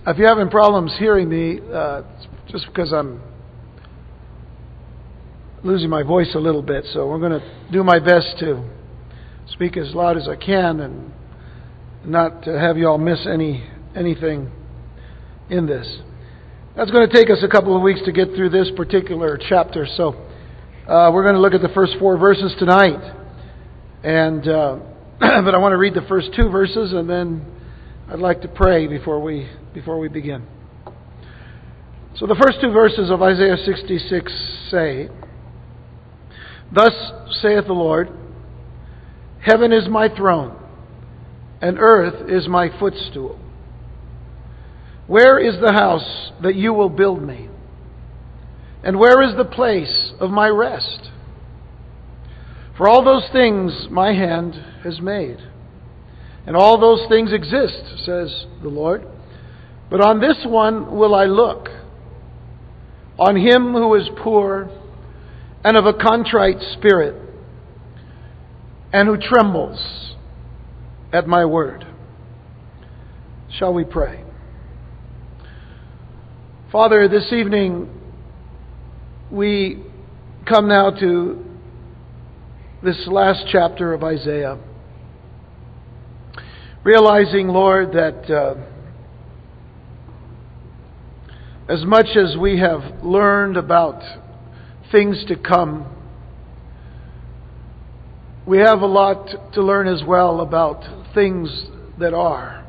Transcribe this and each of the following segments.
If you're having problems hearing me, it's just because I'm losing my voice a little bit, so we're going to do my best to speak as loud as I can and not to have you all miss anything in this. That's going to take us a couple of weeks to get through this particular chapter, so we're going to look at the first 4 verses tonight, and but I want to read the first 2 verses, and then I'd like to pray before we begin. So the first 2 verses of Isaiah 66 say, "Thus saith the Lord, Heaven is my throne, and earth is my footstool. Where is the house that you will build me? And where is the place of my rest? For all those things my hand has made, and all those things exist, says the Lord. But on this one will I look, on him who is poor and of a contrite spirit, and who trembles at my word." Shall we pray? Father, this evening we come now to this last chapter of Isaiah, realizing, Lord, that as much as we have learned about things to come, we have a lot to learn as well about things that are,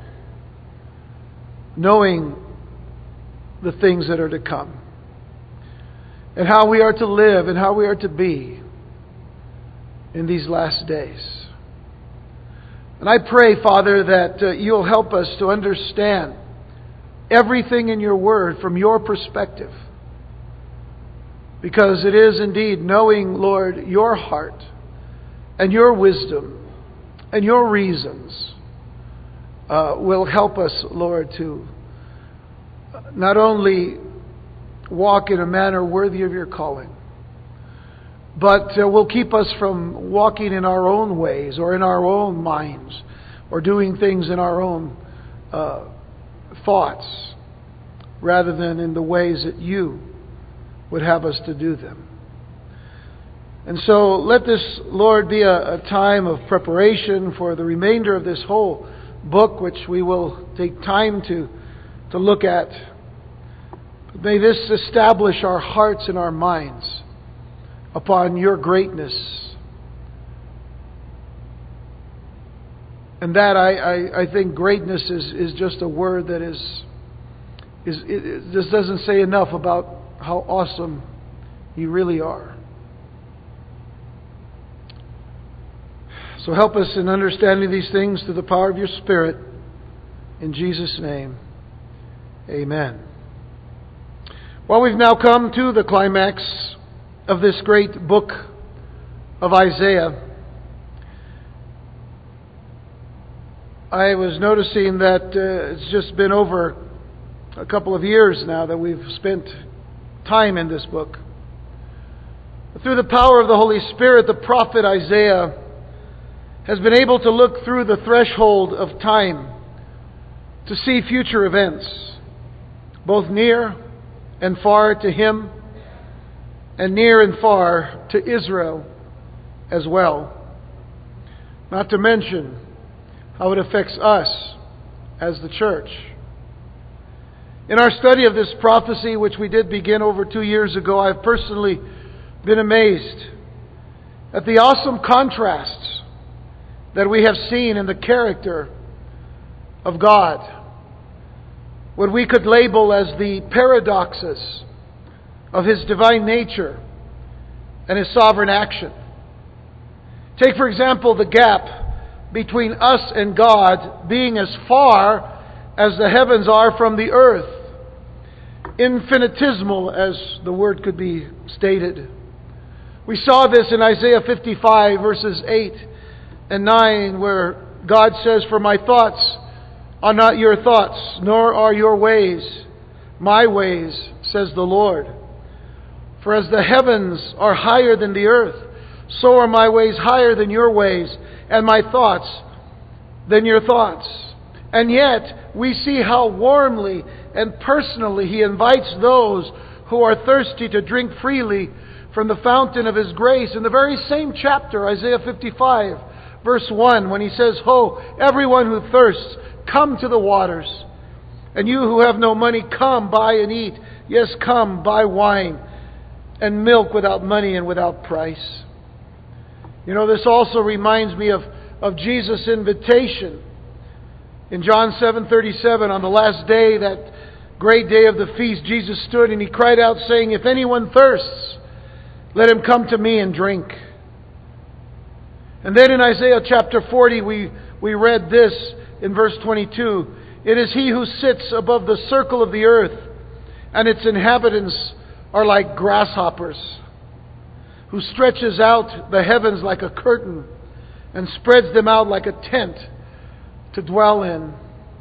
knowing the things that are to come, and how we are to live and how we are to be in these last days. And I pray, Father, that you'll help us to understand everything in your word from your perspective, because it is indeed knowing, Lord, your heart and your wisdom and your reasons will help us, Lord, to not only walk in a manner worthy of your calling, but will keep us from walking in our own ways or in our own minds or doing things in our own thoughts rather than in the ways that you would have us to do them. And so let this, Lord, be a time of preparation for the remainder of this whole book, which we will take time to look at. May this establish our hearts and our minds upon your greatness. And that I think greatness is just a word that it just doesn't say enough about how awesome you really are. So help us in understanding these things through the power of your Spirit. In Jesus' name, amen. Well, we've now come to the climax of this great book of Isaiah. I was noticing that it's just been over a couple of years now that we've spent time in this book. Through the power of the Holy Spirit, the prophet Isaiah has been able to look through the threshold of time to see future events, both near and far to him, and near and far to Israel as well. Not to mention how it affects us as the church. In our study of this prophecy, which we did begin over 2 years ago, I've personally been amazed at the awesome contrasts that we have seen in the character of God, what we could label as the paradoxes of His divine nature and His sovereign action. Take, for example, the gap between us and God being as far as the heavens are from the earth. Infinitesimal, as the word could be stated. We saw this in Isaiah 55, verses 8 and 9, where God says, "For my thoughts are not your thoughts, nor are your ways my ways, says the Lord. For as the heavens are higher than the earth, so are my ways higher than your ways, and my thoughts than your thoughts. And yet, we see how warmly and personally He invites those who are thirsty to drink freely from the fountain of His grace. In the very same chapter, Isaiah 55, verse 1, when He says, "Ho, everyone who thirsts, come to the waters. And you who have no money, come, buy and eat. Yes, come, buy wine and milk without money and without price." You know, this also reminds me of Jesus' invitation. In John 7:37, on the last day, that great day of the feast, Jesus stood and He cried out, saying, "If anyone thirsts, let him come to me and drink." And then in Isaiah chapter 40, we read this in verse 22. "It is He who sits above the circle of the earth, and its inhabitants are like grasshoppers, who stretches out the heavens like a curtain and spreads them out like a tent to dwell in."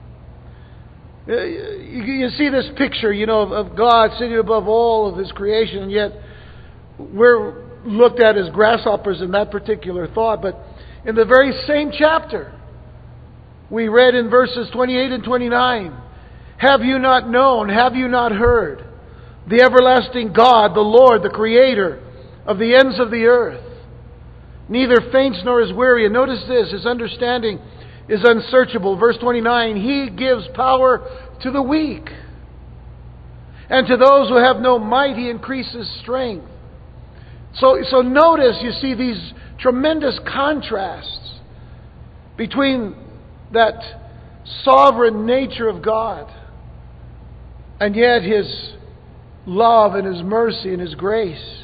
You see this picture, of God sitting above all of His creation, and yet we're looked at as grasshoppers in that particular thought. But in the very same chapter, we read in verses 28 and 29, "Have you not known, have you not heard? The everlasting God, the Lord, the Creator of the ends of the earth, neither faints nor is weary." And notice this, His understanding is unsearchable. Verse 29, "He gives power to the weak, and to those who have no might He increases strength." So notice, you see these tremendous contrasts between that sovereign nature of God and yet His love and His mercy and His grace.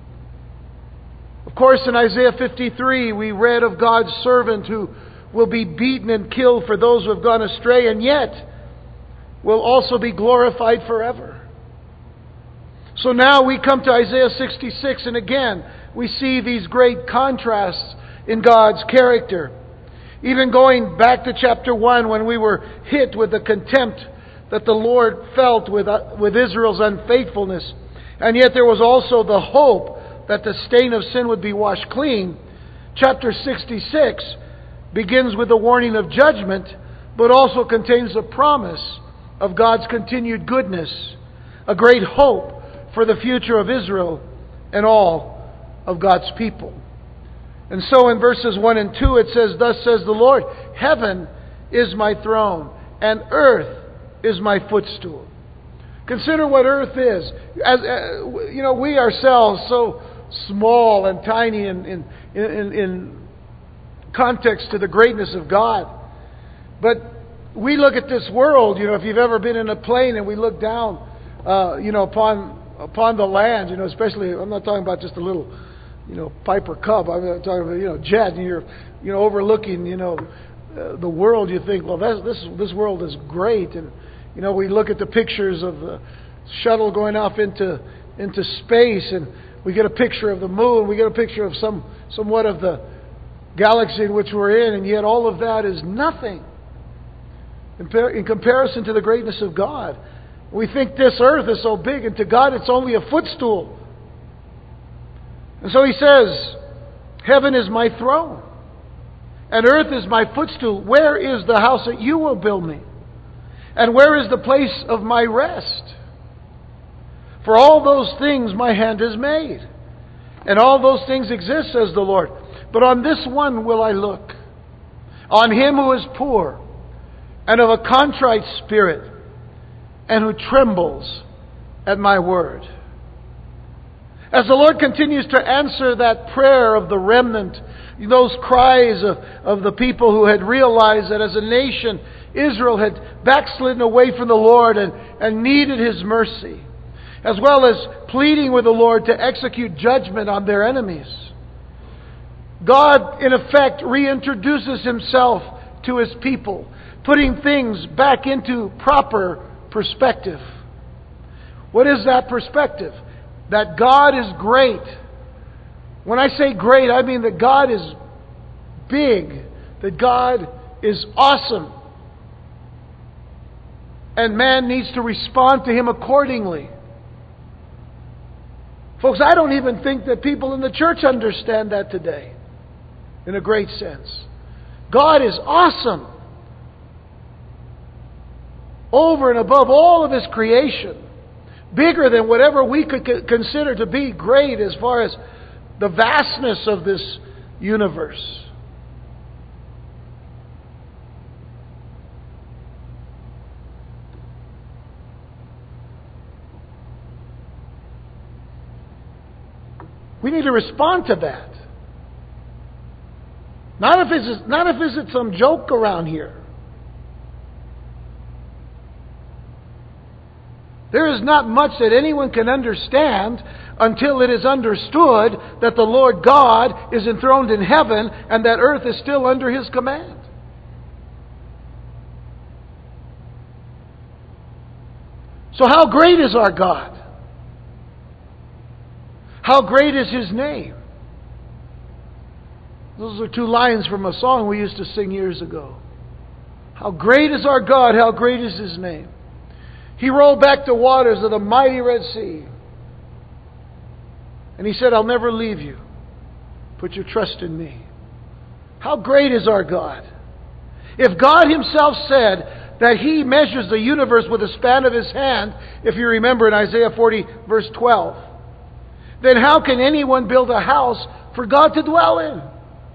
Of course, in Isaiah 53, we read of God's servant who will be beaten and killed for those who have gone astray, and yet will also be glorified forever. So now we come to Isaiah 66, and again, we see these great contrasts in God's character. Even going back to chapter 1, when we were hit with the contempt that the Lord felt with Israel's unfaithfulness, and yet there was also the hope that the stain of sin would be washed clean. Chapter 66 begins with a warning of judgment, but also contains a promise of God's continued goodness, a great hope for the future of Israel and all of God's people. And so in verses 1 and 2 it says, "Thus says the Lord, heaven is my throne, and earth is my footstool." Consider what earth is. As we ourselves, so small and tiny in context to the greatness of God. But we look at this world, if you've ever been in a plane and we look down, upon the land, especially, I'm not talking about just a little, Piper Cub. I'm talking about, jet, and you're, overlooking, the world. You think, well, this world is great. And, we look at the pictures of the shuttle going off into space, and we get a picture of the moon. We get a picture of somewhat of the galaxy in which we're in, and yet all of that is nothing in comparison to the greatness of God. We think this earth is so big, and to God it's only a footstool. And so He says, "Heaven is my throne, and earth is my footstool. Where is the house that you will build me? And where is the place of my rest? For all those things my hand has made, and all those things exist, says the Lord. But on this one will I look, on him who is poor and of a contrite spirit, and who trembles at my word." As the Lord continues to answer that prayer of the remnant, those cries of the people who had realized that as a nation, Israel had backslidden away from the Lord and needed His mercy, as well as pleading with the Lord to execute judgment on their enemies, God, in effect, reintroduces Himself to His people, putting things back into proper perspective. What is that perspective? That God is great. When I say great, I mean that God is big, that God is awesome, and man needs to respond to Him accordingly. Folks, I don't even think that people in the church understand that today, in a great sense. God is awesome. over and above all of His creation, bigger than whatever we could consider to be great as far as the vastness of this universe. We need to respond to that. Not if it's some joke around here. There is not much that anyone can understand until it is understood that the Lord God is enthroned in heaven and that earth is still under His command. So how great is our God? How great is His name? Those are two lines from a song we used to sing years ago. How great is our God, how great is His name. He rolled back the waters of the mighty Red Sea. And He said, I'll never leave you. Put your trust in me. How great is our God? If God Himself said that He measures the universe with the span of His hand, if you remember in Isaiah 40 verse 12, then how can anyone build a house for God to dwell in?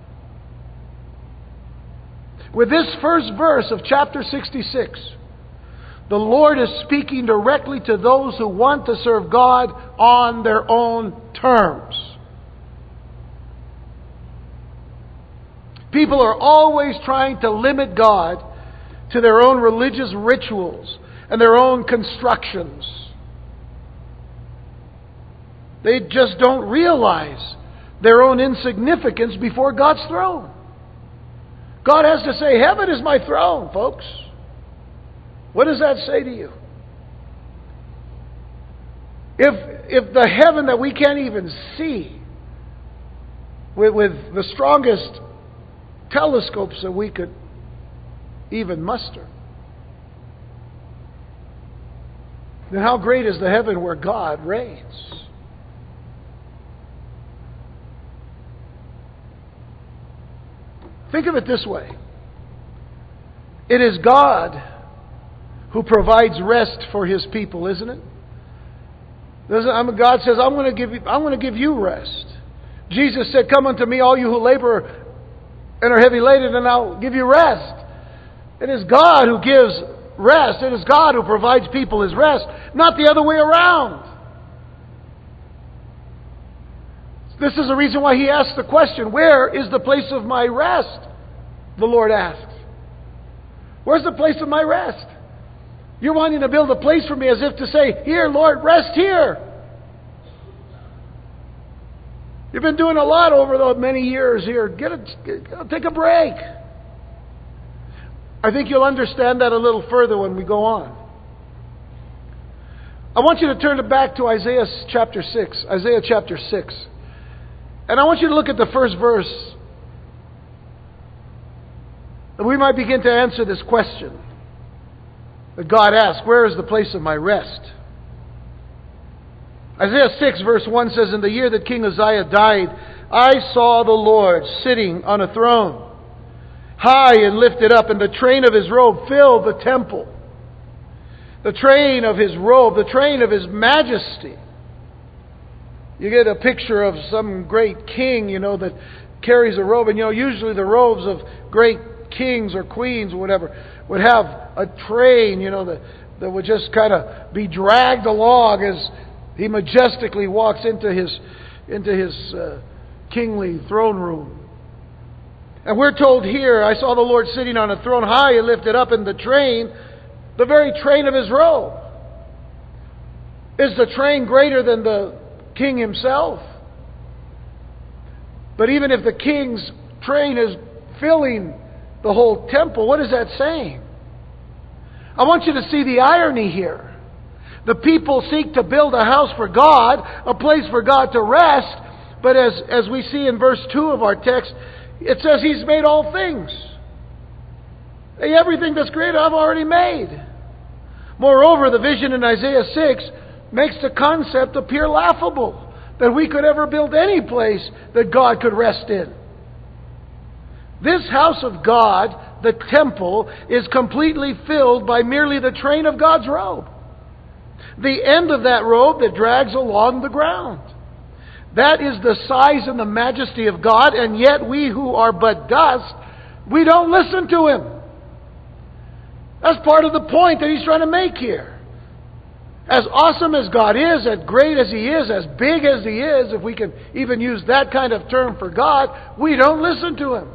With this first verse of chapter 66, the Lord is speaking directly to those who want to serve God on their own terms. People are always trying to limit God to their own religious rituals and their own constructions. They just don't realize their own insignificance before God's throne. God has to say, heaven is my throne, folks. What does that say to you? If the heaven that we can't even see with the strongest telescopes that we could even muster, then how great is the heaven where God reigns? Think of it this way. It is God who provides rest for His people, isn't it? God says, I'm going to give you rest. Jesus said, come unto me, all you who labor and are heavy laden, and I'll give you rest. It is God who gives rest. It is God who provides people His rest, not the other way around. This is the reason why He asked the question, where is the place of my rest? The Lord asks. Where's the place of my rest? You're wanting to build a place for me as if to say, here, Lord, rest here. You've been doing a lot over the many years here. Take a break. I think you'll understand that a little further when we go on. I want you to turn back to Isaiah chapter 6. Isaiah chapter 6. And I want you to look at the first verse. And we might begin to answer this question that God asked, where is the place of my rest? Isaiah 6 verse 1 says, in the year that King Uzziah died, I saw the Lord sitting on a throne, high and lifted up, and the train of His robe filled the temple. The train of His robe, the train of His majesty. You get a picture of some great king, that carries a robe. And usually the robes of great kings or queens or whatever would have a train, that would just kind of be dragged along as he majestically walks into his kingly throne room. And we're told here, I saw the Lord sitting on a throne high and lifted up, in the train, the very train of His robe. Is the train greater than the king himself? But even if the king's train is filling the whole temple, what is that saying? I want you to see the irony here. The people seek to build a house for God, a place for God to rest, but as we see in verse 2 of our text, it says He's made all things. Hey, everything that's great I've already made. Moreover, the vision in Isaiah 6 makes the concept appear laughable, that we could ever build any place that God could rest in. This house of God the temple is completely filled by merely the train of God's robe. The end of that robe that drags along the ground. That is the size and the majesty of God, and yet we who are but dust, we don't listen to Him. That's part of the point that He's trying to make here. As awesome as God is, as great as He is, as big as He is, if we can even use that kind of term for God, we don't listen to Him.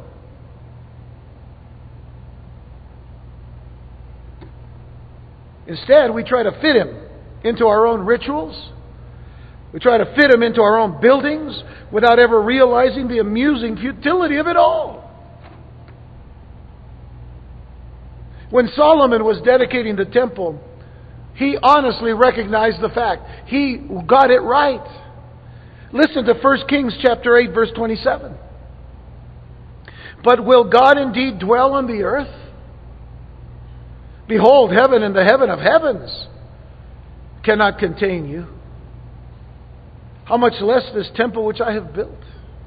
Instead, we try to fit Him into our own rituals. We try to fit Him into our own buildings without ever realizing the amusing futility of it all. When Solomon was dedicating the temple, he honestly recognized the fact. He got it right. Listen to 1 Kings chapter 8, verse 27. But will God indeed dwell on the earth? Behold, heaven and the heaven of heavens cannot contain you. How much less this temple which I have built?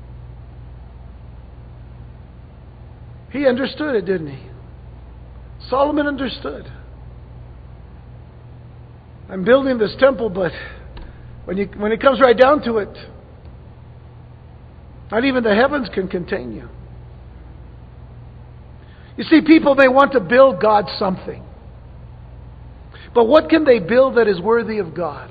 He understood it, didn't he? Solomon understood. I'm building this temple, but when it comes right down to it, not even the heavens can contain you. You see, people, they want to build God something. But what can they build that is worthy of God?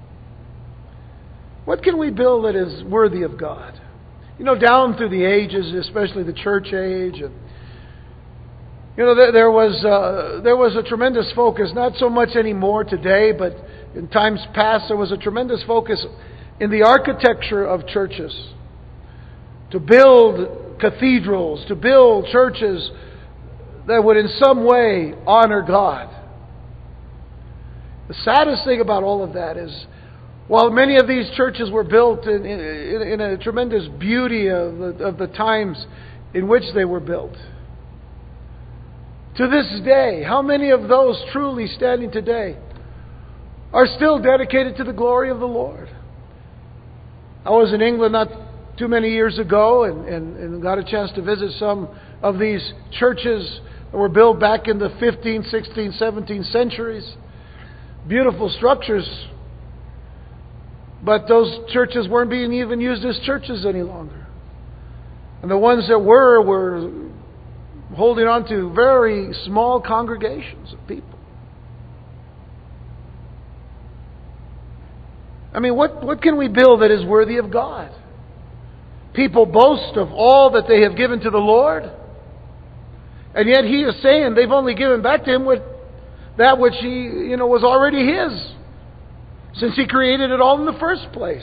What can we build that is worthy of God? You know, down through the ages, especially the church age, and you know, there was a tremendous focus, not so much anymore today, but in times past there was a tremendous focus in the architecture of churches. To build cathedrals, to build churches that would in some way honor God. The saddest thing about all of that is, while many of these churches were built in a tremendous beauty of the times in which they were built, to this day, how many of those truly standing today are still dedicated to the glory of the Lord? I was in England not too many years ago and got a chance to visit some of these churches that were built back in the 15th, 16th, 17th centuries. Beautiful structures. But those churches weren't being even used as churches any longer. And the ones that were holding on to very small congregations of people. I mean, what can we build that is worthy of God? People boast of all that they have given to the Lord, and yet He is saying they've only given back to Him that which He, was already His, since He created it all in the first place.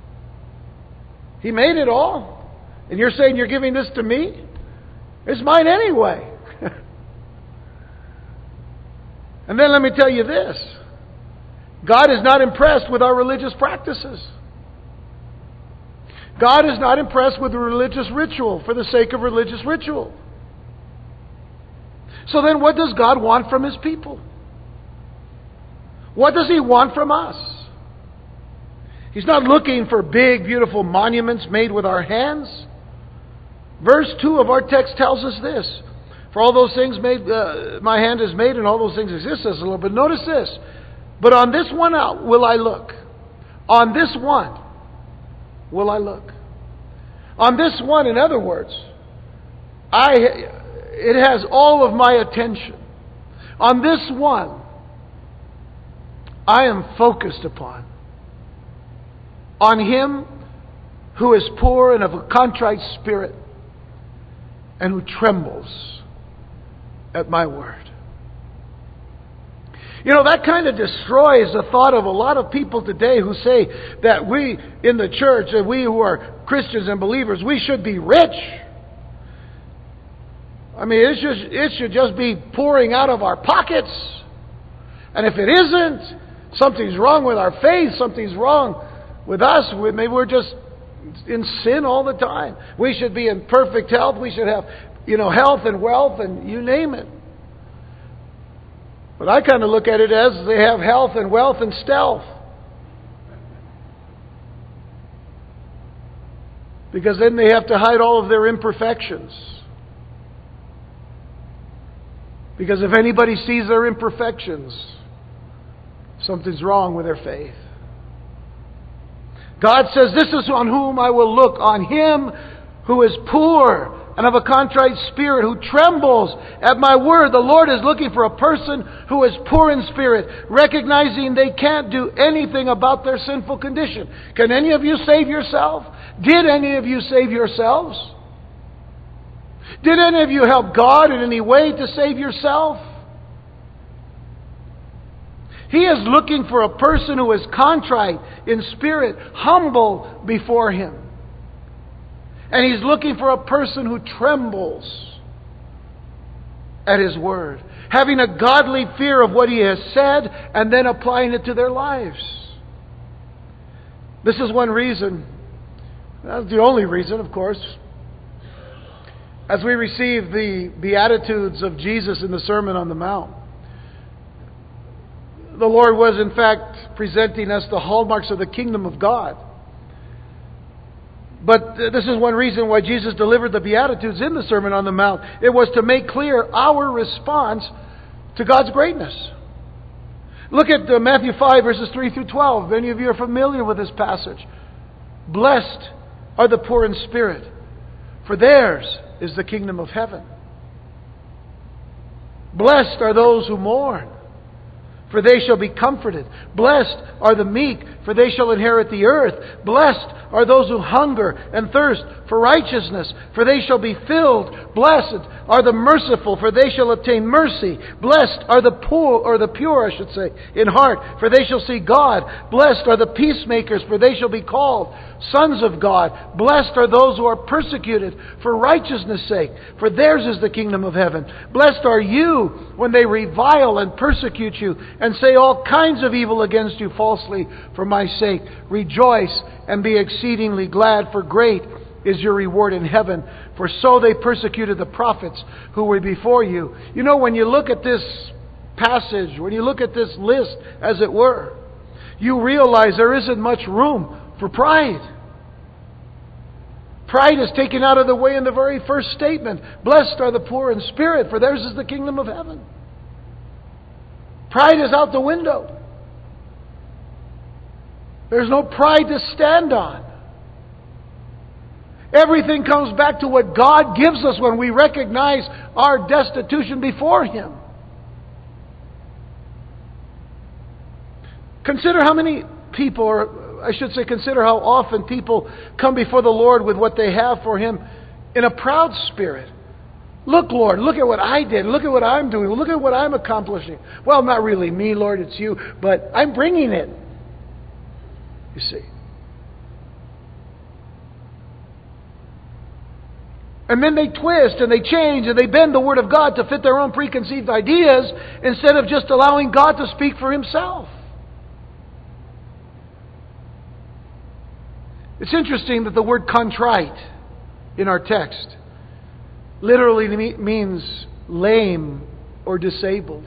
He made it all, and you're saying you're giving this to me? It's mine anyway. And then let me tell you this. God is not impressed with our religious practices. God is not impressed with the religious ritual for the sake of religious ritual. So then what does God want from His people? What does He want from us? He's not looking for big, beautiful monuments made with our hands. Verse 2 of our text tells us this. For all those things made, my hand is made, and all those things exist, says the Lord. But notice this. But on this one out will I look. On this one will I look. On this one, in other words, it has all of my attention. On this one, I am focused upon. On Him who is poor and of a contrite spirit, and who trembles at my word. That kind of destroys the thought of a lot of people today who say that we in the church, and we who are Christians and believers, we should be rich. I mean, it should just be pouring out of our pockets. And if it isn't, something's wrong with our faith, something's wrong with us. Maybe we're just in sin all the time. We should be in perfect health. We should have, health and wealth and you name it. But I kind of look at it as they have health and wealth and stealth. Because then they have to hide all of their imperfections. Because if anybody sees their imperfections, something's wrong with their faith. God says, "This is on whom I will look, on him who is poor and of a contrite spirit, who trembles at my word." The Lord is looking for a person who is poor in spirit, recognizing they can't do anything about their sinful condition. Can any of you save yourself? Did any of you save yourselves? Did any of you help God in any way to save yourself? He is looking for a person who is contrite in spirit, humble before Him. And He's looking for a person who trembles at His word, having a godly fear of what He has said and then applying it to their lives. This is one reason, that's the only reason, of course, as we receive the Beatitudes of Jesus in the Sermon on the Mount. The Lord was, in fact, presenting us the hallmarks of the kingdom of God. But this is one reason why Jesus delivered the Beatitudes in the Sermon on the Mount. It was to make clear our response to God's greatness. Look at Matthew 5, verses 3 through 12. Many of you are familiar with this passage. "Blessed are the poor in spirit, for theirs is the kingdom of heaven. Blessed are those who mourn, for they shall be comforted. Blessed are the meek, for they shall inherit the earth. Blessed are those who hunger and thirst for righteousness, for they shall be filled. Blessed are the merciful, for they shall obtain mercy. Blessed are the poor, or the pure, I should say, in heart, for they shall see God. Blessed are the peacemakers, for they shall be called sons of God. Blessed are those who are persecuted for righteousness' sake, for theirs is the kingdom of heaven. Blessed are you when they revile and persecute you and say all kinds of evil against you falsely for my sake. Rejoice and be exceedingly glad, for great is your reward in heaven. For so they persecuted the prophets who were before you." You know, when you look at this passage, when you look at this list, as it were, you realize there isn't much room for pride. Pride is taken out of the way in the very first statement. "Blessed are the poor in spirit, for theirs is the kingdom of heaven." Pride is out the window. There's no pride to stand on. Everything comes back to what God gives us when we recognize our destitution before Him. Consider how many people, or I should say, consider how often people come before the Lord with what they have for Him in a proud spirit. "Look, Lord, look at what I did. Look at what I'm doing. Look at what I'm accomplishing." Well, not really me, Lord, it's you, but I'm bringing it. You see. And then they twist and they change and they bend the Word of God to fit their own preconceived ideas instead of just allowing God to speak for Himself. It's interesting that the word contrite in our text literally means lame or disabled.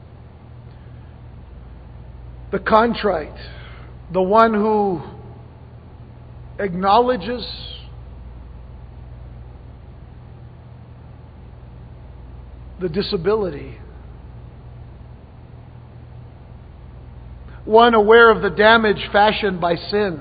The contrite, the one who acknowledges the disability, one aware of the damage fashioned by sin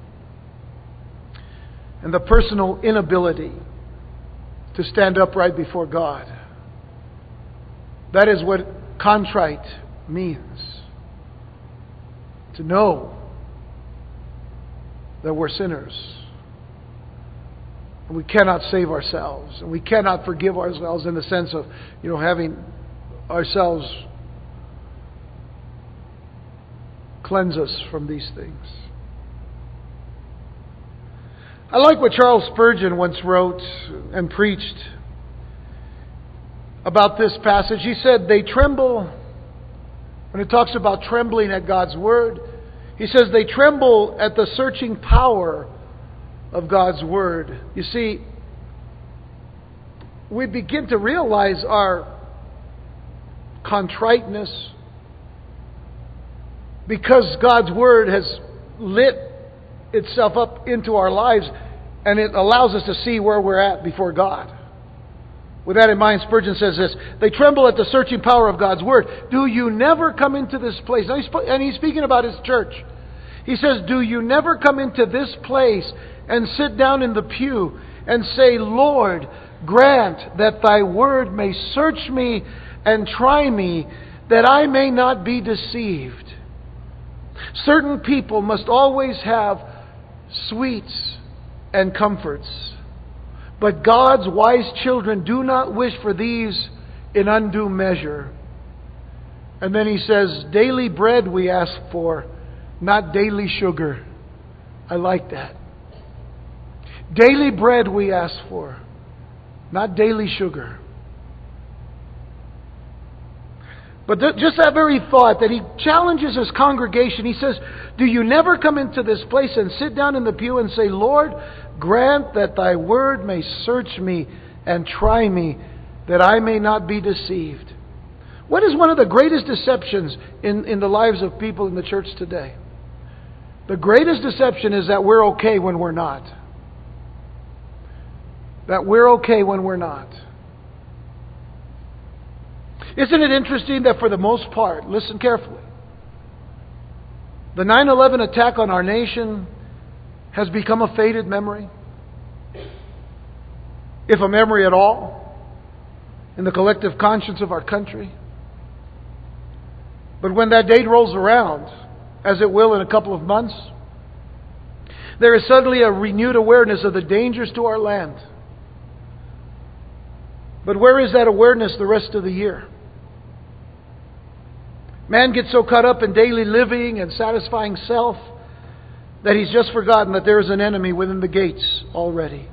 and the personal inability to stand upright before God. That is what contrite means. To know that we're sinners. And we cannot save ourselves. And we cannot forgive ourselves in the sense of, having ourselves cleanse us from these things. I like what Charles Spurgeon once wrote and preached about this passage. He said, they tremble, when it talks about trembling at God's Word, he says they tremble at the searching power of God's Word. You see, we begin to realize our contriteness because God's Word has lit itself up into our lives, and it allows us to see where we're at before God. With that in mind, Spurgeon says this: they tremble at the searching power of God's Word. Do you never come into this place? And he's speaking about his church. He says, do you never come into this place and sit down in the pew and say, Lord, grant that thy word may search me and try me, that I may not be deceived. Certain people must always have sweets and comforts, but God's wise children do not wish for these in undue measure. And then he says, daily bread we ask for, not daily sugar. I like that. Daily bread we ask for, not daily sugar. But just that very thought that he challenges his congregation. He says, do you never come into this place and sit down in the pew and say, Lord, grant that thy word may search me and try me, that I may not be deceived? What is one of the greatest deceptions in the lives of people in the church today? The greatest deception is that we're okay when we're not. That we're okay when we're not. Isn't it interesting that for the most part, listen carefully, the 9/11 attack on our nation has become a faded memory? If a memory at all, in the collective conscience of our country. But when that date rolls around, as it will in a couple of months, there is suddenly a renewed awareness of the dangers to our land. But where is that awareness the rest of the year? Man gets so caught up in daily living and satisfying self that he's just forgotten that there is an enemy within the gates already.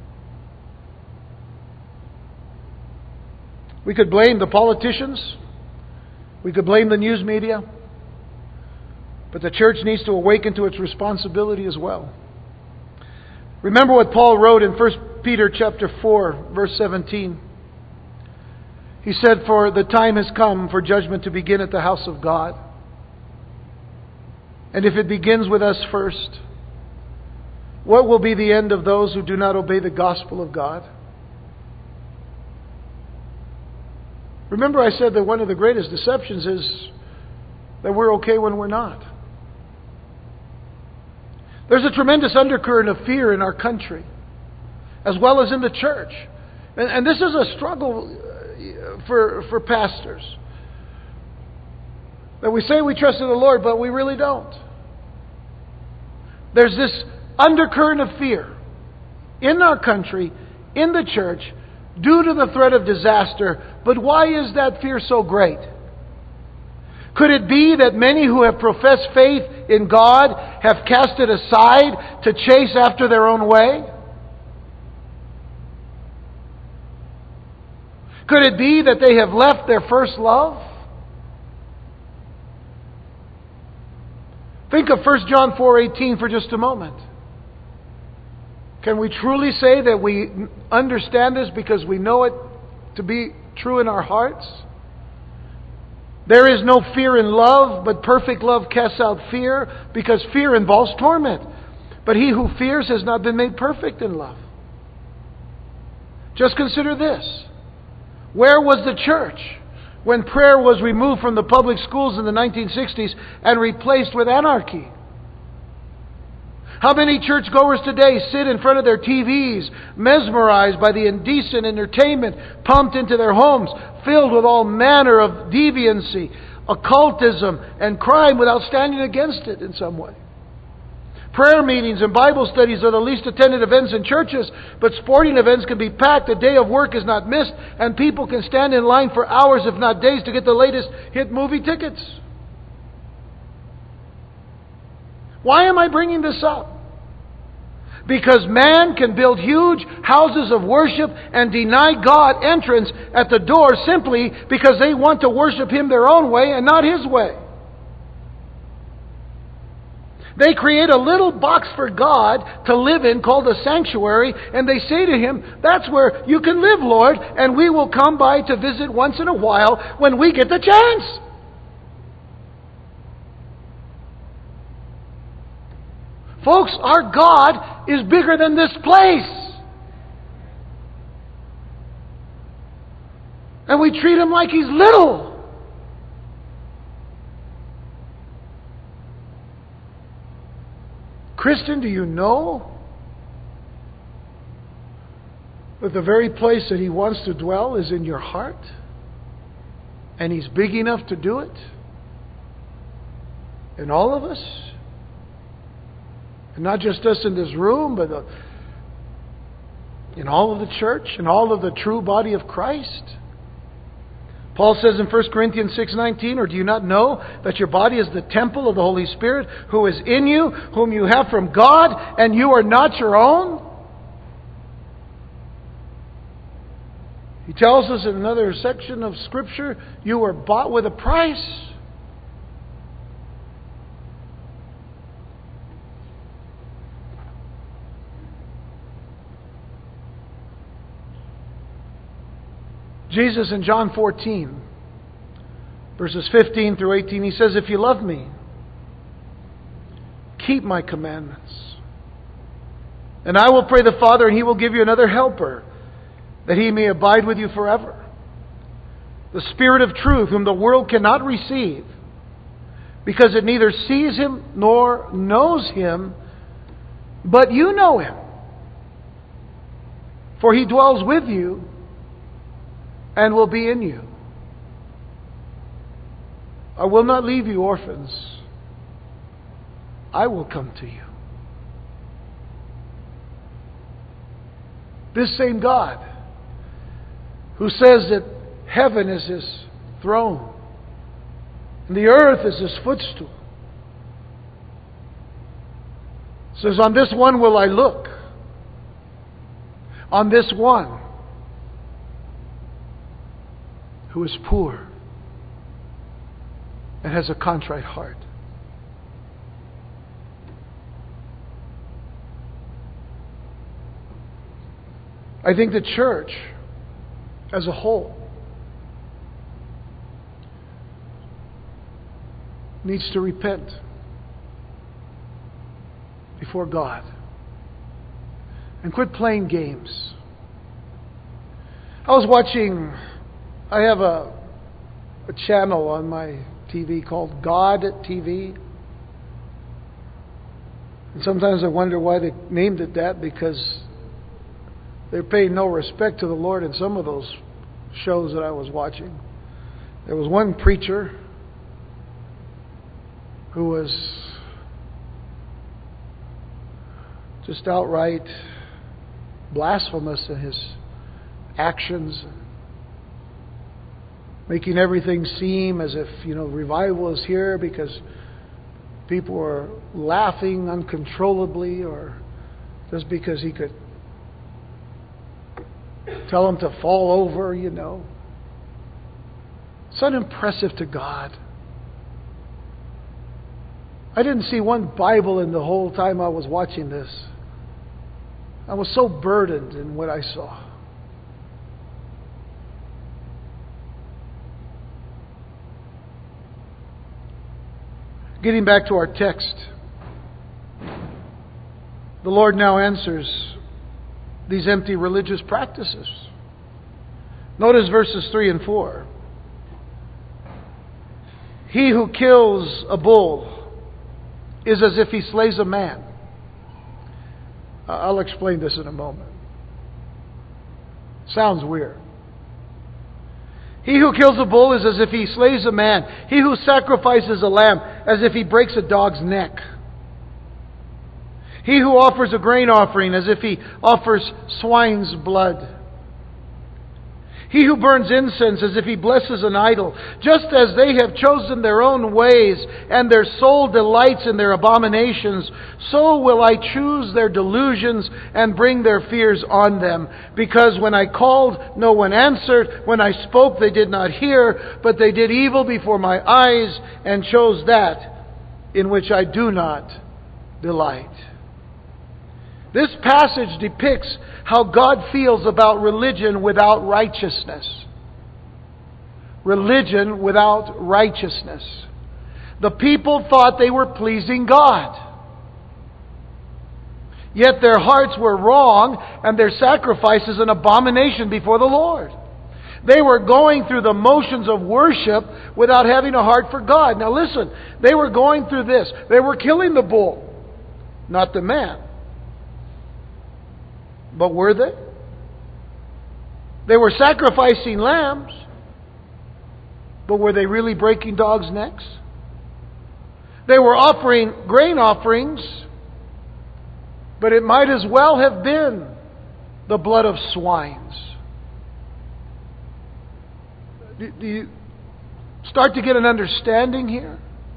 We could blame the politicians. We could blame the news media. But the church needs to awaken to its responsibility as well. Remember what Paul wrote in 1 Peter chapter 4, verse 17. He said, for the time has come for judgment to begin at the house of God. And if it begins with us first, what will be the end of those who do not obey the gospel of God? Remember I said that one of the greatest deceptions is that we're okay when we're not. There's a tremendous undercurrent of fear in our country, as well as in the church. And this is a struggle for pastors. That we say we trust in the Lord, but we really don't. There's this undercurrent of fear in our country, in the church, due to the threat of disaster. But why is that fear so great? Could it be that many who have professed faith in God have cast it aside to chase after their own way? Could it be that they have left their first love? Think of 1 John 4:18 for just a moment. Can we truly say that we understand this because we know it to be true in our hearts? There is no fear in love, but perfect love casts out fear, because fear involves torment. But he who fears has not been made perfect in love. Just consider this. Where was the church when prayer was removed from the public schools in the 1960s and replaced with anarchy? How many churchgoers today sit in front of their TVs, mesmerized by the indecent entertainment pumped into their homes, filled with all manner of deviancy, occultism, and crime without standing against it in some way? Prayer meetings and Bible studies are the least attended events in churches, but sporting events can be packed, a day of work is not missed, and people can stand in line for hours, if not days, to get the latest hit movie tickets. Why am I bringing this up? Because man can build huge houses of worship and deny God entrance at the door simply because they want to worship Him their own way and not His way. They create a little box for God to live in called a sanctuary, and they say to Him, that's where you can live, Lord, and we will come by to visit once in a while when we get the chance. Folks, our God is bigger than this place. And we treat Him like He's little. Christian, do you know that the very place that He wants to dwell is in your heart? And He's big enough to do it? In all of us? And not just us in this room, but in all of the church, in all of the true body of Christ. Paul says in 1 Corinthians 6:19, or do you not know that your body is the temple of the Holy Spirit who is in you, whom you have from God, and you are not your own? He tells us in another section of Scripture, you were bought with a price. Jesus in John 14, verses 15 through 18, He says, if you love me, keep my commandments. And I will pray the Father, and He will give you another helper, that He may abide with you forever. The Spirit of truth, whom the world cannot receive, because it neither sees Him nor knows Him, but you know Him. For He dwells with you and will be in you. I will not leave you orphans. I will come to you. This same God who says that heaven is His throne and the earth is His footstool, says, on this one will I look. On this one who is poor and has a contrite heart. I think the church as a whole needs to repent before God and quit playing games. I have a channel on my TV called God TV. And sometimes I wonder why they named it that, because they're paying no respect to the Lord in some of those shows that I was watching. There was one preacher who was just outright blasphemous in his actions, making everything seem as if, revival is here because people are laughing uncontrollably, or just because he could tell them to fall over, It's unimpressive to God. I didn't see one Bible in the whole time I was watching this. I was so burdened in what I saw. Getting back to our text, the Lord now answers these empty religious practices. Notice verses 3 and 4. He who kills a bull is as if he slays a man. I'll explain this in a moment. Sounds weird. He who kills a bull is as if he slays a man. He who sacrifices a lamb, as if he breaks a dog's neck. He who offers a grain offering, as if he offers swine's blood. He who burns incense, as if he blesses an idol. Just as they have chosen their own ways, and their soul delights in their abominations, so will I choose their delusions and bring their fears on them. Because when I called, no one answered. When I spoke, they did not hear. But they did evil before my eyes, and chose that in which I do not delight. This passage depicts how God feels about religion without righteousness. Religion without righteousness. The people thought they were pleasing God. Yet their hearts were wrong, and their sacrifice is an abomination before the Lord. They were going through the motions of worship without having a heart for God. Now listen, they were going through this. They were killing the bull, not the man. But were they? They were sacrificing lambs, but were they really breaking dogs' necks? They were offering grain offerings, but it might as well have been the blood of swines. Do you start to get an understanding here?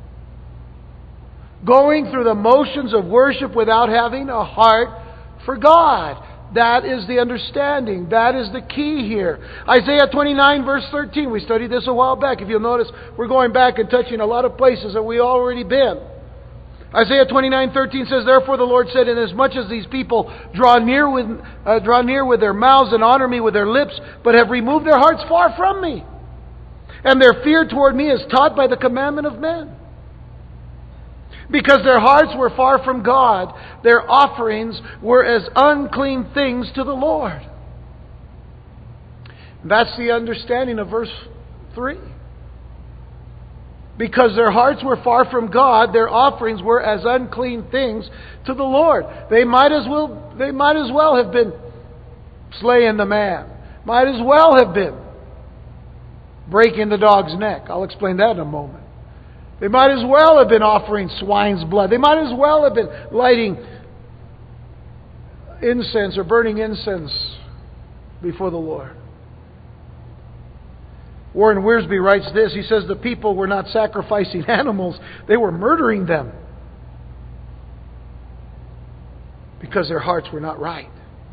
Going through the motions of worship without having a heart for God. That is the understanding. That is the key here. Isaiah 29 verse 13. We studied this a while back. If you'll notice, we're going back and touching a lot of places that we already been. Isaiah 29:13 says, "Therefore the Lord said, inasmuch as these people draw near with their mouths and honor me with their lips, but have removed their hearts far from me, and their fear toward me is taught by the commandment of men." Because their hearts were far from God, their offerings were as unclean things to the Lord. That's the understanding of verse 3. Because their hearts were far from God, their offerings were as unclean things to the Lord. They might as well have been slaying the man. Might as well have been breaking the dog's neck. I'll explain that in a moment. They might as well have been offering swine's blood. They might as well have been lighting incense or burning incense before the Lord. Warren Wiersbe writes this. He says the people were not sacrificing animals. They were murdering them. Because their hearts were not right.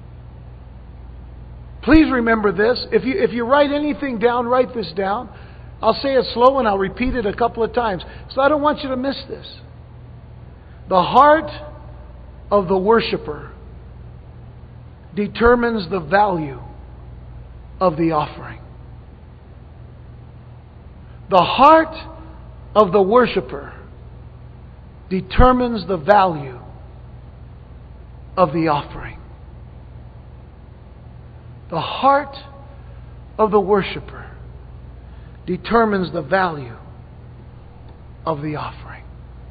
Please remember this. If you write anything down, write this down. I'll say it slow and I'll repeat it a couple of times. So I don't want you to miss this. The heart of the worshiper determines the value of the offering. The heart of the worshiper determines the value of the offering. The heart of the worshiper determines the value of the offering.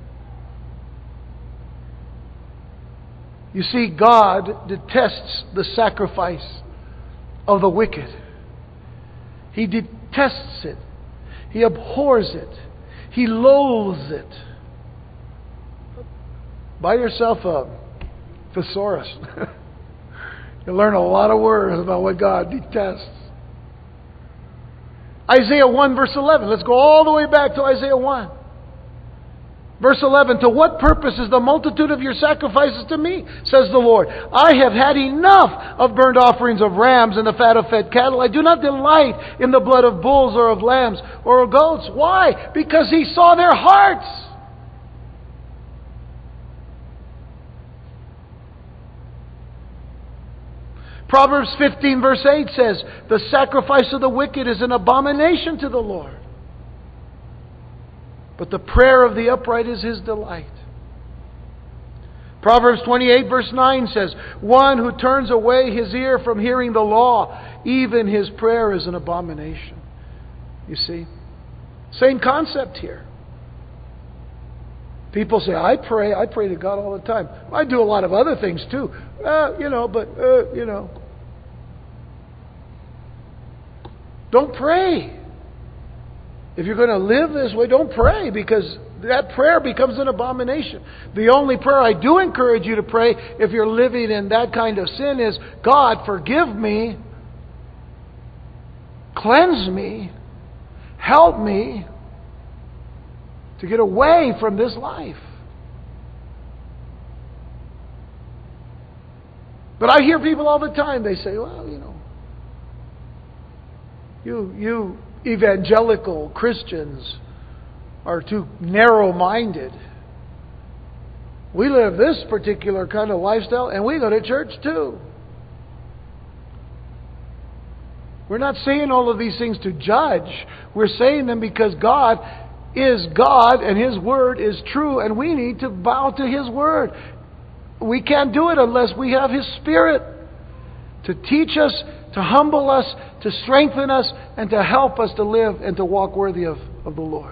You see, God detests the sacrifice of the wicked. He detests it. He abhors it. He loathes it. Buy yourself a thesaurus. You'll learn a lot of words about what God detests. Isaiah 1 verse 11. Let's go all the way back to Isaiah 1. Verse 11. To what purpose is the multitude of your sacrifices to me, says the Lord? I have had enough of burnt offerings of rams and the fat of fed cattle. I do not delight in the blood of bulls or of lambs or of goats. Why? Because He saw their hearts. Proverbs 15 verse 8 says, the sacrifice of the wicked is an abomination to the Lord, but the prayer of the upright is His delight. Proverbs 28 verse 9 says, one who turns away his ear from hearing the law, even his prayer is an abomination. You see? Same concept here. People say, I pray to God all the time. I do a lot of other things too. Don't pray. If you're going to live this way, don't pray, because that prayer becomes an abomination. The only prayer I do encourage you to pray if you're living in that kind of sin is, God, forgive me, cleanse me, help me to get away from this life. But I hear people all the time, they say, well, you evangelical Christians are too narrow-minded. We live this particular kind of lifestyle and we go to church too. We're not saying all of these things to judge. We're saying them because God is God and His Word is true, and we need to bow to His Word. We can't do it unless we have His Spirit. to teach us, to humble us, to strengthen us, and to help us to live and to walk worthy of the Lord.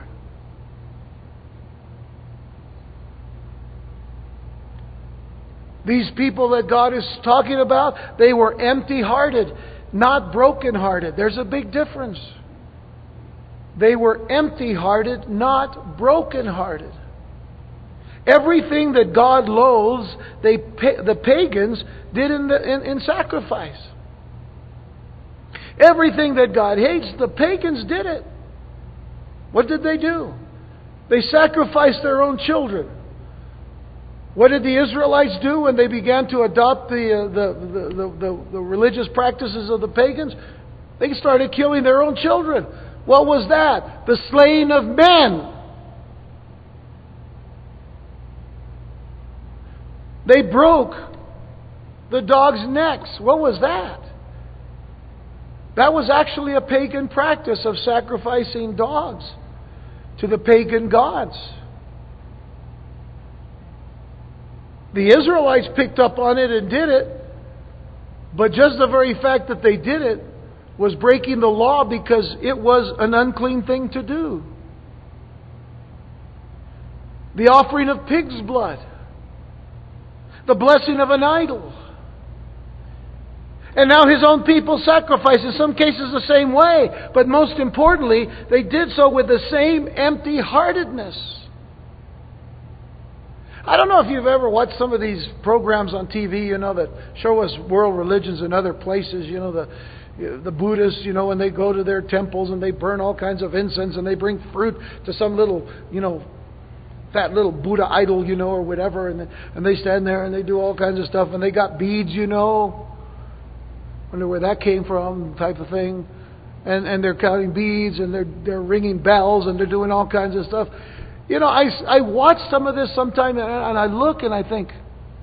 These people that God is talking about, they were empty-hearted, not broken-hearted. There's a big difference. They were empty-hearted, not broken-hearted. Everything that God loathes, the pagans did in sacrifice. Everything that God hates, the pagans did it. What did they do? They sacrificed their own children. What did the Israelites do when they began to adopt the religious practices of the pagans? They started killing their own children. What was that? The slaying of men. They broke the dogs' necks. What was that? That was actually a pagan practice of sacrificing dogs to the pagan gods. The Israelites picked up on it and did it, but just the very fact that they did it was breaking the law because it was an unclean thing to do. The offering of pig's blood, the blessing of an idol. And now His own people sacrifice, in some cases the same way, but most importantly, they did so with the same empty-heartedness. I don't know if you've ever watched some of these programs on TV, that show us world religions in other places, the Buddhists, when they go to their temples and they burn all kinds of incense and they bring fruit to some little, that little Buddha idol, or whatever, and they stand there and they do all kinds of stuff and they got beads, wonder where that came from, type of thing, and they're counting beads and they're ringing bells and they're doing all kinds of stuff. I watch some of this sometime and I look and I think,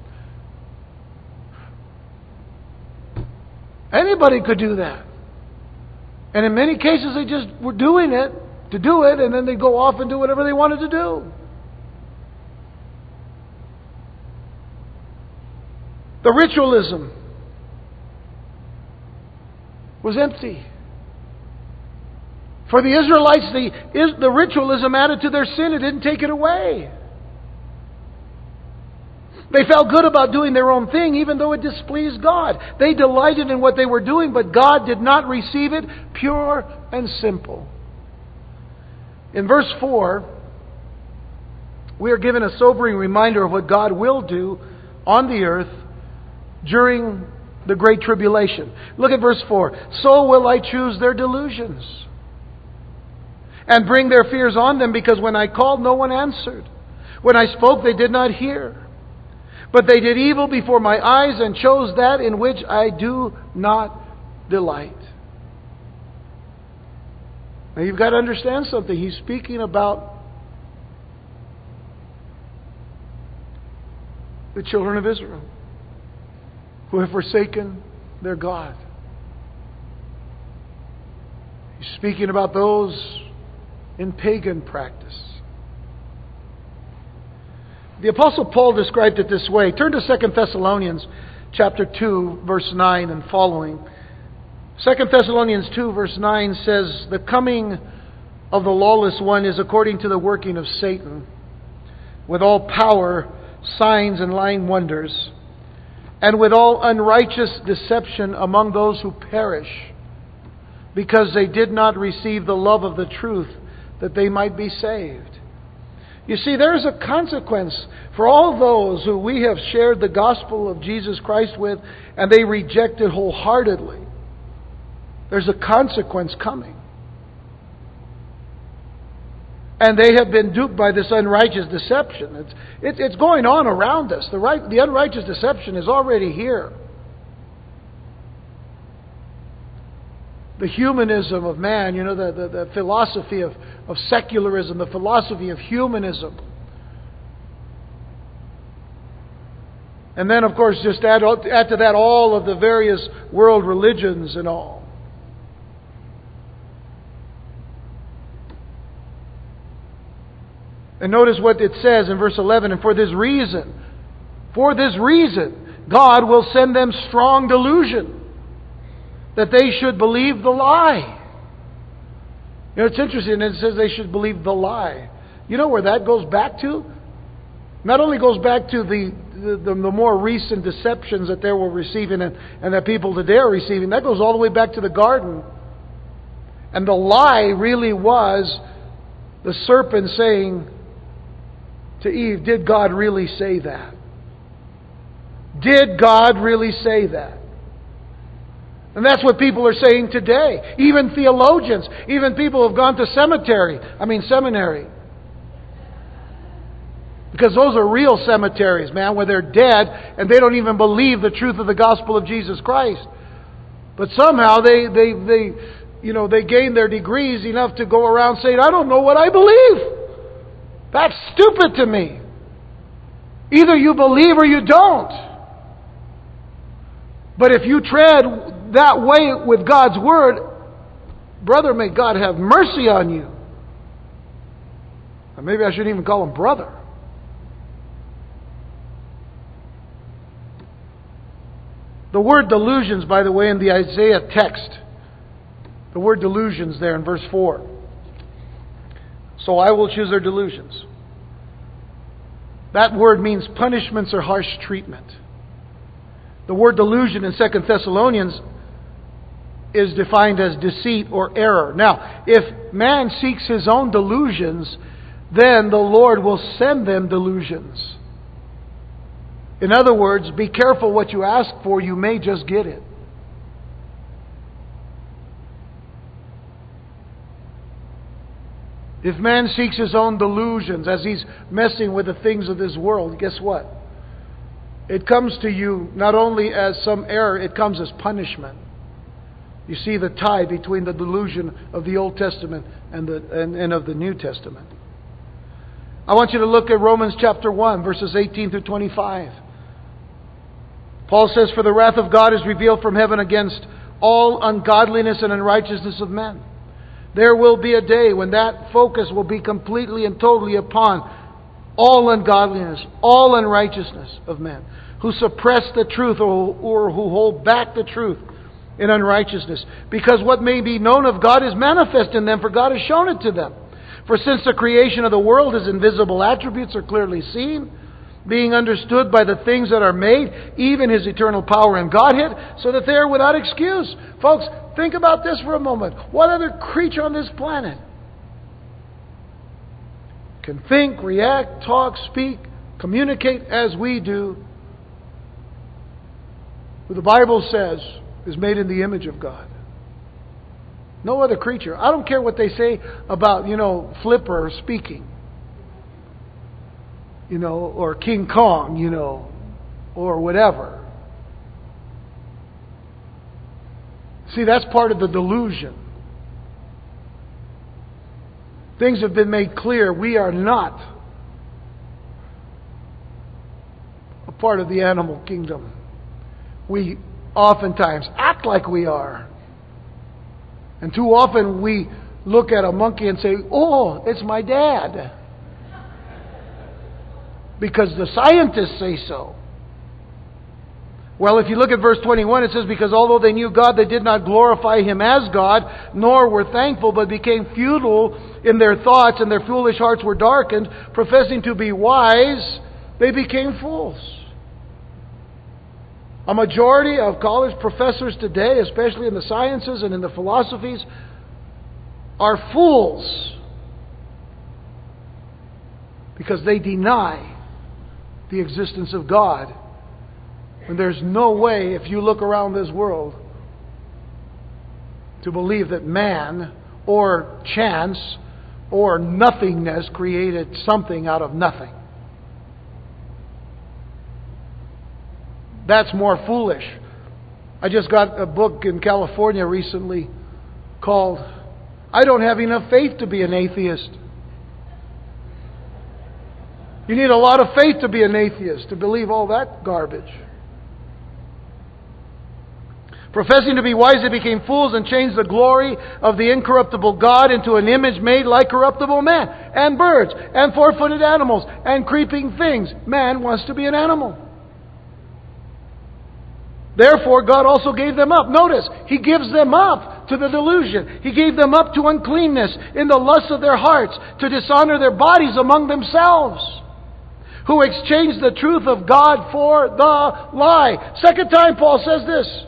anybody could do that. And in many cases they just were doing it to do it, and then they go off and do whatever they wanted to do. The ritualism was empty. For the Israelites, the ritualism added to their sin. It didn't take it away. They felt good about doing their own thing, even though it displeased God. They delighted in what they were doing, but God did not receive it pure and simple. In verse 4, we are given a sobering reminder of what God will do on the earth during the Great Tribulation. Look at verse 4. So will I choose their delusions and bring their fears on them, because when I called, no one answered. When I spoke, they did not hear. But they did evil before my eyes and chose that in which I do not delight. Now you've got to understand something. He's speaking about the children of Israel who have forsaken their God. He's speaking about those in pagan practice. The Apostle Paul described it this way. Turn to 2 Thessalonians chapter 2, verse 9 and following. 2 Thessalonians 2, verse 9 says, "The coming of the lawless one is according to the working of Satan, with all power, signs, and lying wonders, and with all unrighteous deception among those who perish, because they did not receive the love of the truth, that they might be saved." You see, there's a consequence for all those who we have shared the gospel of Jesus Christ with, and they reject it wholeheartedly. There's a consequence coming. And they have been duped by this unrighteous deception. It's going on around us. The unrighteous deception is already here. The humanism of man, the philosophy of secularism, the philosophy of humanism. And then, of course, just add to that all of the various world religions and all. And notice what it says in verse 11, "And for this reason, God will send them strong delusion." that they should believe the lie. You know, it's interesting. It says they should believe the lie. You know where that goes back to? Not only goes back to the more recent deceptions that they were receiving and that people today are receiving. That goes all the way back to the garden. And the lie really was the serpent saying to Eve, did God really say that? Did God really say that? And that's what people are saying today. Even theologians, even people who have gone to seminary. Because those are real cemeteries, man, where they're dead and they don't even believe the truth of the gospel of Jesus Christ. But somehow they gain their degrees enough to go around saying, I don't know what I believe. That's stupid to me. Either you believe or you don't. But if you tread that way with God's Word, brother, may God have mercy on you. Or maybe I shouldn't even call him brother. The word delusions, by the way, in the Isaiah text, the word delusions there in verse 4. So I will choose their delusions. That word means punishments or harsh treatment. The word delusion in 2 Thessalonians is defined as deceit or error. Now, if man seeks his own delusions, then the Lord will send them delusions. In other words, be careful what you ask for, you may just get it. If man seeks his own delusions as he's messing with the things of this world, guess what? It comes to you not only as some error, it comes as punishment. You see the tie between the delusion of the Old Testament and of the New Testament. I want you to look at Romans chapter 1, verses 18 through 25. Paul says, for the wrath of God is revealed from heaven against all ungodliness and unrighteousness of men. There will be a day when that focus will be completely and totally upon all ungodliness, all unrighteousness of men, who suppress the truth or who hold back the truth in unrighteousness. Because what may be known of God is manifest in them, for God has shown it to them. For since the creation of the world, His invisible attributes are clearly seen, being understood by the things that are made, even His eternal power and Godhead, so that they are without excuse. Folks, think about this for a moment. What other creature on this planet can think, react, talk, speak, communicate as we do, who the Bible says is made in the image of God? No other creature. I don't care what they say about, Flipper speaking, or King Kong, or whatever. See, that's part of the delusion. Things have been made clear. We are not a part of the animal kingdom. We oftentimes act like we are. And too often we look at a monkey and say, oh, it's my dad. Because the scientists say so. Well, if you look at verse 21, it says, because although they knew God, they did not glorify Him as God, nor were thankful, but became futile in their thoughts, and their foolish hearts were darkened. Professing to be wise, they became fools. A majority of college professors today, especially in the sciences and in the philosophies, are fools because they deny the existence of God. And there's no way, if you look around this world, to believe that man or chance or nothingness created something out of nothing. That's more foolish. I just got a book in California recently called I Don't Have Enough Faith to Be an Atheist. You need a lot of faith to be an atheist, to believe all that garbage. Professing to be wise, they became fools and changed the glory of the incorruptible God into an image made like corruptible man, and birds, and four-footed animals, and creeping things. Man wants to be an animal. Therefore, God also gave them up. Notice, He gives them up to the delusion. He gave them up to uncleanness in the lust of their hearts, to dishonor their bodies among themselves, who exchanged the truth of God for the lie. Second time Paul says this.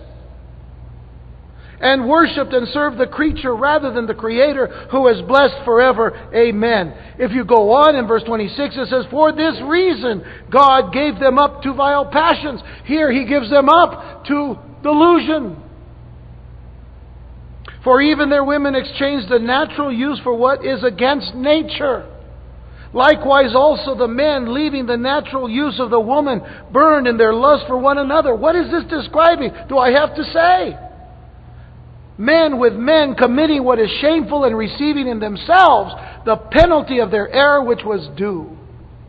And worshipped and served the creature rather than the Creator, who is blessed forever. Amen. If you go on in verse 26, it says, for this reason God gave them up to vile passions. Here He gives them up to delusion. For even their women exchanged the natural use for what is against nature. Likewise also the men, leaving the natural use of the woman, burned in their lust for one another. What is this describing? Do I have to say? Men with men committing what is shameful and receiving in themselves the penalty of their error which was due.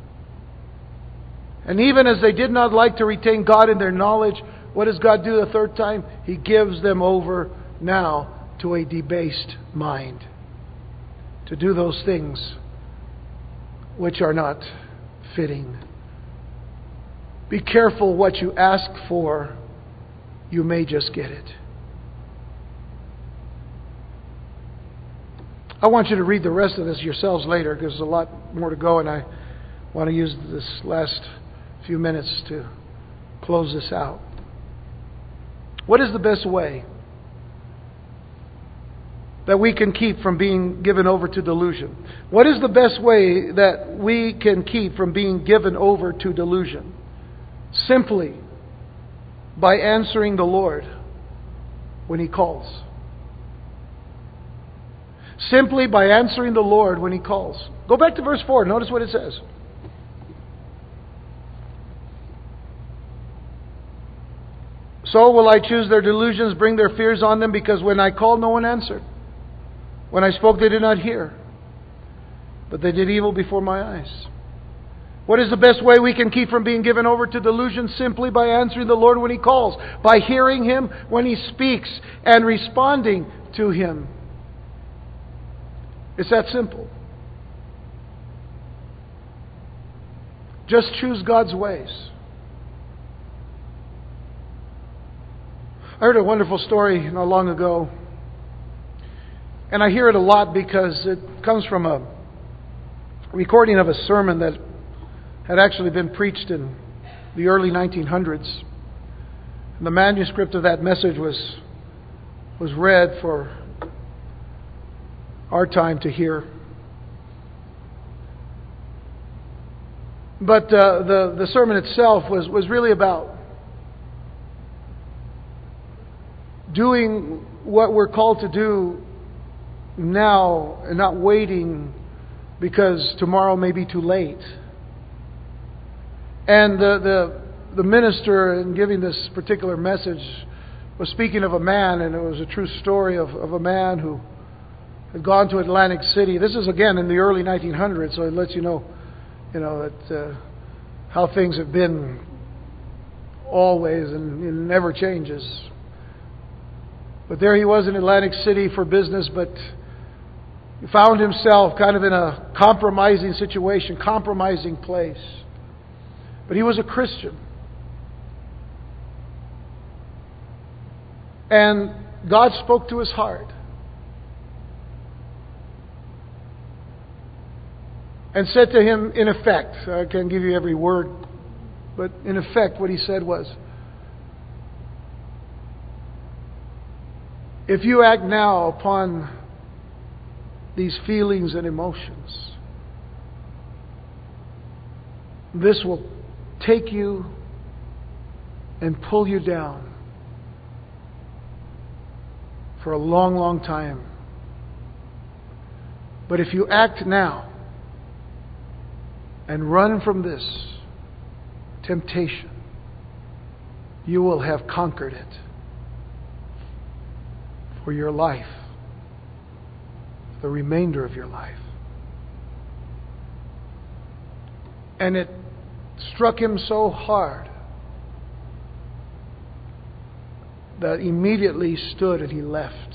And even as they did not like to retain God in their knowledge, what does God do the third time? He gives them over now to a debased mind, to do those things which are not fitting. Be careful what you ask for. You may just get it. I want you to read the rest of this yourselves later, because there's a lot more to go, and I want to use this last few minutes to close this out. What is the best way that we can keep from being given over to delusion? What is the best way that we can keep from being given over to delusion? Simply by answering the Lord when He calls. Simply by answering the Lord when He calls. Go back to verse 4. Notice what it says. So will I choose their delusions, bring their fears on them, because when I called, no one answered. When I spoke, they did not hear. But they did evil before my eyes. What is the best way we can keep from being given over to delusion? Simply by answering the Lord when He calls. By hearing Him when He speaks and responding to Him. It's that simple. Just choose God's ways. I heard a wonderful story not long ago. And I hear it a lot because it comes from a recording of a sermon that had actually been preached in the early 1900s. And the manuscript of that message was read for our time to hear. But the sermon itself was really about doing what we're called to do now and not waiting because tomorrow may be too late. And the minister, in giving this particular message, was speaking of a man, and it was a true story of a man who had gone to Atlantic City. This is again in the early 1900s, so it lets you know that how things have been always, and it never changes. But there he was in Atlantic City for business, but he found himself kind of in a compromising situation, compromising place. But he was a Christian. And God spoke to his heart. And said to him, in effect, I can't give you every word, but in effect what he said was, if you act now upon these feelings and emotions, this will take you and pull you down for a long, long time. But if you act now and run from this temptation, you will have conquered it for your life, the remainder of your life. And it struck him so hard that immediately stood and he left.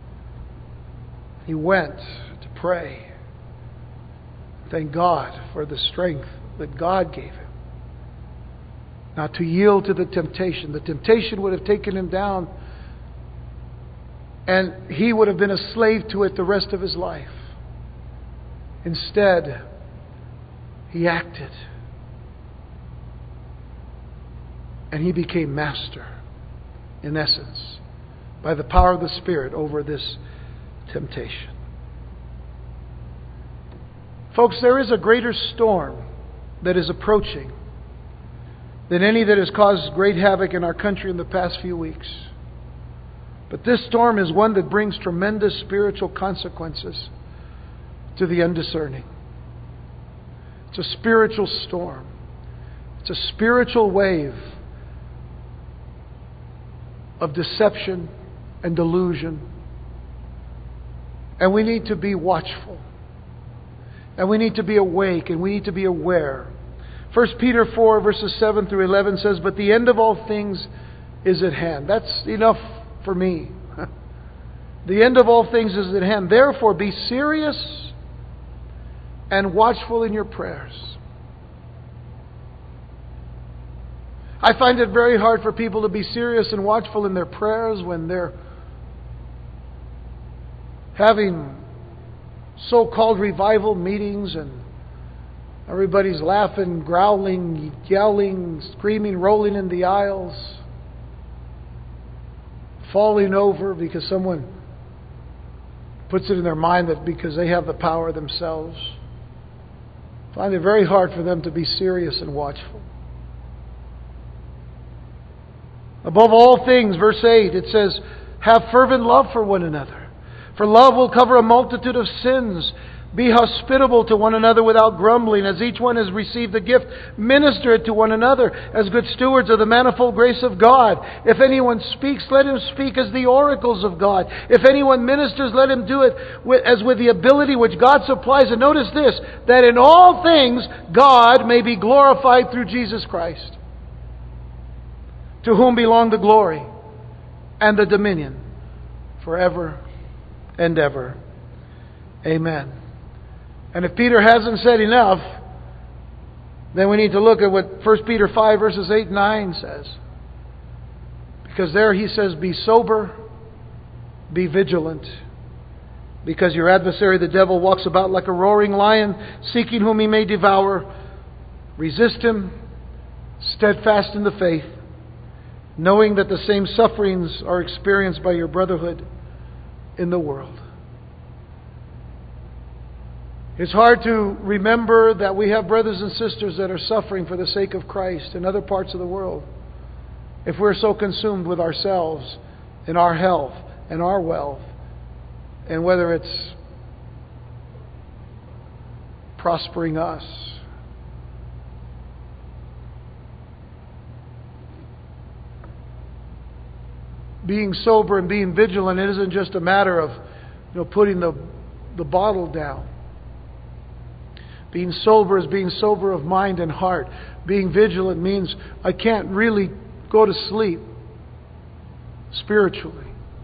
He went to pray. Thank God for the strength that God gave him. not to yield to the temptation. The temptation would have taken him down, and he would have been a slave to it the rest of his life. Instead, he acted. And he became master, in essence, by the power of the Spirit over this temptation. Folks, there is a greater storm that is approaching than any that has caused great havoc in our country in the past few weeks. But this storm is one that brings tremendous spiritual consequences to the undiscerning. It's a spiritual storm. It's a spiritual wave of deception and delusion. And we need to be watchful. And we need to be awake, and we need to be aware. 1 Peter 4 verses 7 through 11 says, "But the end of all things is at hand." That's enough for me. The end of all things is at hand. Therefore, be serious and watchful in your prayers. I find it very hard for people to be serious and watchful in their prayers when they're having so-called revival meetings and everybody's laughing, growling, yelling, screaming, rolling in the aisles, falling over because someone puts it in their mind that because they have the power themselves. I find it very hard for them to be serious and watchful. Above all things, verse 8, it says, "Have fervent love for one another. For love will cover a multitude of sins. Be hospitable to one another without grumbling. As each one has received a gift, minister it to one another as good stewards of the manifold grace of God. If anyone speaks, let him speak as the oracles of God. If anyone ministers, let him do it as with the ability which God supplies." And notice this, "that in all things God may be glorified through Jesus Christ, to whom belong the glory and the dominion forever and ever. Amen." And if Peter hasn't said enough, then we need to look at what 1 Peter 5 verses 8 and 9 says. Because there he says, "Be sober, be vigilant, because your adversary the devil walks about like a roaring lion, seeking whom he may devour. Resist him, steadfast in the faith, knowing that the same sufferings are experienced by your brotherhood in the world." It's hard to remember that we have brothers and sisters that are suffering for the sake of Christ in other parts of the world if we're so consumed with ourselves and our health and our wealth, and whether it's prospering us. Being sober and being vigilant, it isn't just a matter of putting the bottle down. Being sober is being sober of mind and heart. Being vigilant means I can't really go to sleep spiritually.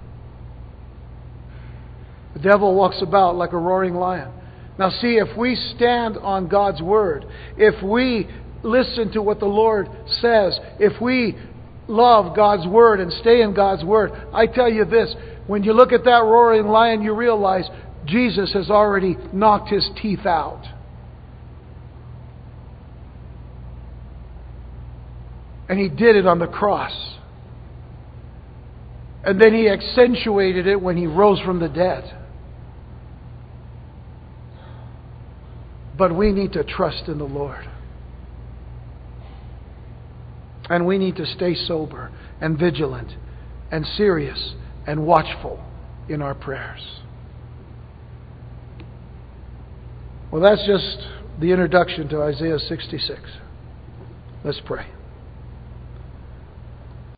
The devil walks about like a roaring lion. Now see, if we stand on God's Word, if we listen to what the Lord says, if we love God's Word and stay in God's Word, I tell you this, when you look at that roaring lion, you realize Jesus has already knocked his teeth out. And he did it on the cross. And then he accentuated it when he rose from the dead. But we need to trust in the Lord. And we need to stay sober and vigilant and serious and watchful in our prayers. Well, that's just the introduction to Isaiah 66. Let's pray.